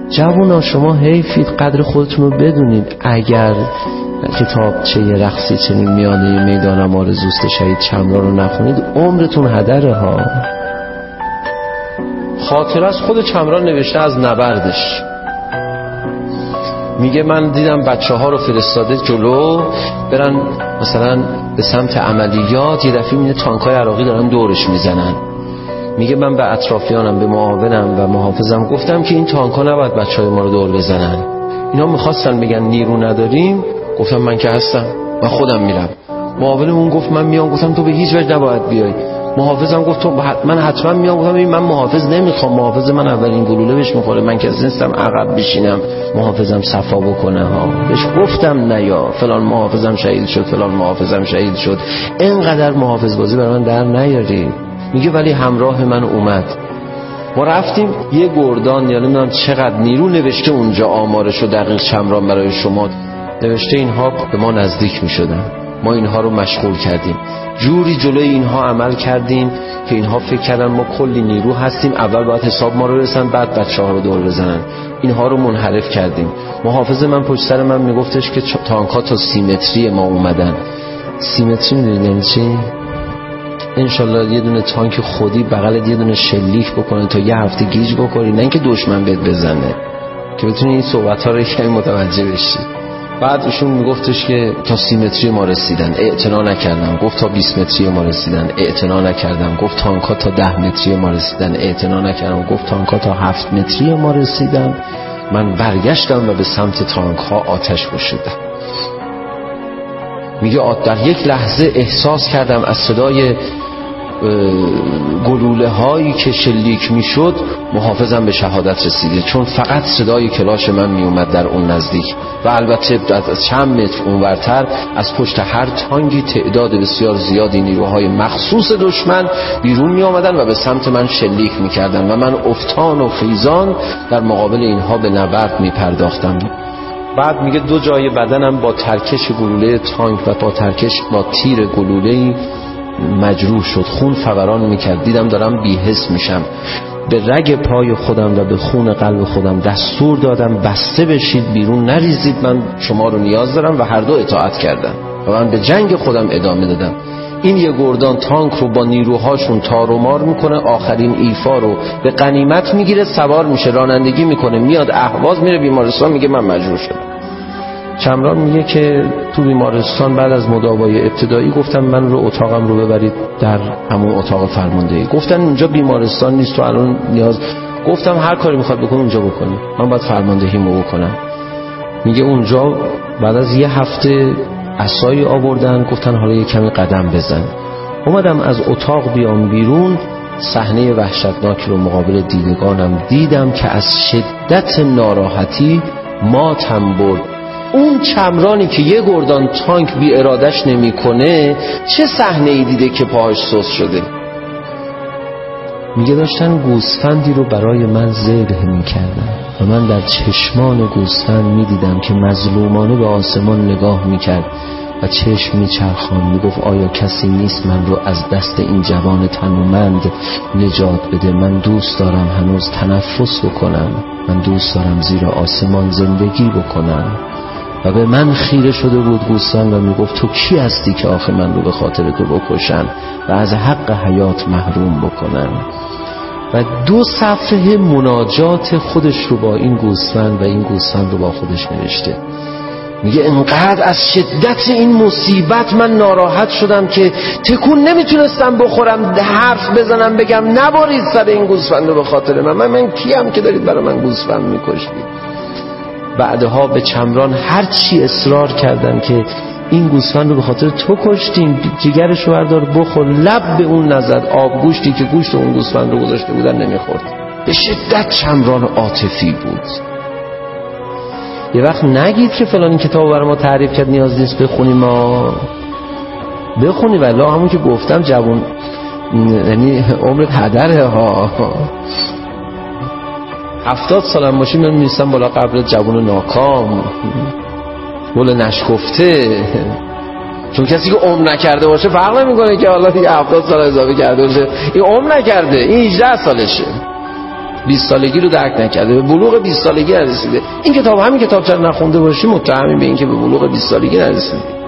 جوونا شما حیفید، قدر خودتون رو بدونید. اگر کتابچه رقصی چنین میانه میدانم آرزوست شهید چمران رو نخونید عمرتون هدره ها. خاطره از خود چمران نوشته از نبردش. میگه من دیدم بچه ها رو فرستاده جلو برن مثلا به سمت عملیات، یه دفعه میبینه تانکای عراقی دارن دورش میزنن. میگه من به اطرافیانم، به معاونم و محافظم گفتم که این تانکا نباید بچهای ما رو دور بزنن. اینا میخواستن بگن نیرو نداریم، گفتم من که هستم، من خودم میرم. معاونمون گفت من میام، گفتم تو به هیچ وجه نباید بیای. محافظم گفت تو من حتما میام، گفتم من محافظ نمیخوام، محافظ من اولین گلوله بهش میخوره، من کسی نیستم عقب بشینم محافظم صفا بکنه ها. بهش گفتم نیا، فلان محافظم شهید شد، فلان محافظم شهید شد، اینقدر محافظ بازی برای من در نیاری. میگه ولی همراه من اومد. ما رفتیم یه گردان، یا نمیدونم چقدر نیرو نوشته اونجا آمارشو دقیق چمران برای شما نوشته، اینها به ما نزدیک میشدن، ما اینها رو مشغول کردیم، جوری جلوی اینها عمل کردیم که اینها فکر کردن ما کلی نیرو هستیم، اول باید حساب ما رو رسن بعد بچه ها رو دور بزنن. اینها رو منحرف کردیم. محافظ من پشت سر من میگفتش که تانکا تا 30 متری ما اومدن. 30 متری میدونید یعنی چی؟ انشالله یه دونه تانک خودی بغلت یه دونه شلیک بکنه تا یه هفته گیج بکنی، نه اینکه دشمن بهت بزنه، که بتونی این صحبت ها رو کمی متوجه بشی. بعد ایشون میگفتش که تا 30 متری ما رسیدن، اعتنا نکردم. گفت تا 20 متری ما رسیدن، اعتنا نکردم. گفت تانکا تا 10 متری ما رسیدن، اعتنا نکردم. گفت تانکا تا 7 متری ما رسیدن. من برگشتم و به سمت تانک ها آتش گشودم. میگه در یک لحظه احساس کردم از صدای گلوله هایی که شلیک میشد محافظم به شهادت رسیده، چون فقط صدای کلاش من میومد در اون نزدیک و البته از چند متر اونورتر از پشت هر تانگی تعداد بسیار زیادی نیروهای مخصوص دشمن بیرون می آمدن و به سمت من شلیک میکردن و من افتان و خیزان در مقابل اینها به نبرد میپرداختم. بعد میگه 2 جای بدنم با ترکش گلوله تانک و با تیر گلوله‌ای مجروح شد، خون فوران میکرد. دیدم دارم بی‌حس میشم. به رگ پای خودم و به خون قلب خودم دستور دادم بسته بشید، بیرون نریزید، من شما رو نیاز دارم و هر دو اطاعت کردن و من به جنگ خودم ادامه دادم. این یه گردان تانک رو با نیروهاشون تار و مار میکنه، آخرین ایفا رو به غنیمت میگیره، سوار میشه، رانندگی میکنه، میاد اهواز، میره بیمارستان، میگه من مجروح شدم. چمران میگه که تو بیمارستان بعد از مداوای ابتدایی گفتم من رو اتاقم رو ببرید در همون اتاق فرماندهی. گفتن اونجا بیمارستان نیست تو الان نیاز. گفتم هر کاری میخواد بکنی اونجا بکنی، من باید فرماندهیمو بکنم. میگه اونجا بعد از یه هفته عصایی آوردن، گفتن حالا یه کمی قدم بزن. اومدم از اتاق بیام بیرون، صحنه وحشتناکی رو مقابل دیدگانم دیدم که از شدت ناراحتی ماتم برد. اون چمرانی که یه گردان تانک بی ارادش نمی کنه چه صحنه ای دیده که پاهاش سوس شده. میگه داشتن گوسفندی رو برای من ذبح میکردن و من در چشمان گوسفند میدیدم که مظلومانه به آسمان نگاه میکرد و چشم میچرخان، میگفت آیا کسی نیست من رو از دست این جوان تنومند نجات بده؟ من دوست دارم هنوز تنفس بکنم، من دوست دارم زیر آسمان زندگی بکنم. و به من خیره شده بود گوسفند و میگفت تو کی هستی که آخه من رو به خاطر تو بکشن و از حق حیات محروم بکنن؟ و 2 صفحه مناجات خودش رو با این گوسفند و این گوسفند رو با خودش نوشته. میگه انقدر از شدت این مصیبت من ناراحت شدم که تکون نمیتونستم بخورم، حرف بزنم بگم نبارید سر این گوسفند رو به خاطر من کیم که دارید برای من گوسفند میکشید؟ بعدها به چمران هر چی اصرار کردن که این گوسفند رو به خاطر تو کشتیم، جگرش رو بردار بخور، لب به اون نزد. آب گوشتی که گوشت اون گوسفند رو گذاشته بودن نمیخورد. به شدت چمران عاطفی بود. یه وقت نگید که فلان کتابو برای ما تعریف کرد نیاز نیست بخونیم، ما بخونی ولی همون که گفتم جوان یعنی عمرت هدره ها. 70 سالم باشی من میستم بالا قبر جوان ناکام، گل نشکفته. چون کسی که عمر نکرده باشه فرق نمیکنه که حالا دیگه 70 سال اضافه کرده باشه، این عمر نکرده، این 18 سالشه. 20 سالگی رو درک نکرده، به بلوغ 20 سالگی نرسیده. این کتاب همین کتاب چرا نخونده باشی متهمی به این که به بلوغ 20 سالگی نرسیده.